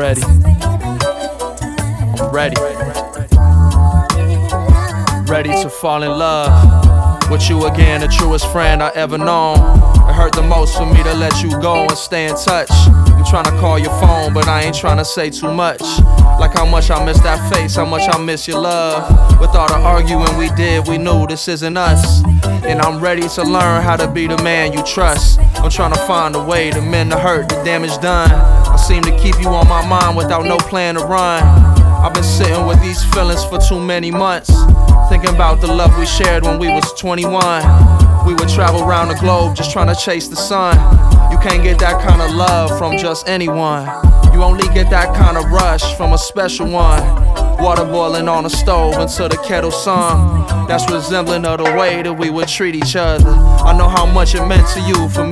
ready. I'm ready. Ready to fall in love with you again, the truest friend I ever known. It hurt the most for me to let you go and stay in touch. I'm tryna call your phone, but I ain't tryna say too much. Like how much I miss that face, how much I miss your love. With all the arguing we did, we knew this isn't us. And I'm ready to learn how to be the man you trust. I'm tryna find a way to mend the hurt, the damage done. I seem to keep you on my mind without no plan to run. I've been sitting with these feelings for too many months, thinking about the love we shared when we was 21. We would travel around the globe just trying to chase the sun. You can't get that kind of love from just anyone. You only get that kind of rush from a special one. Water boiling on the stove until the kettle sung. That's resembling of the way that we would treat each other. I know how much it meant to you for me.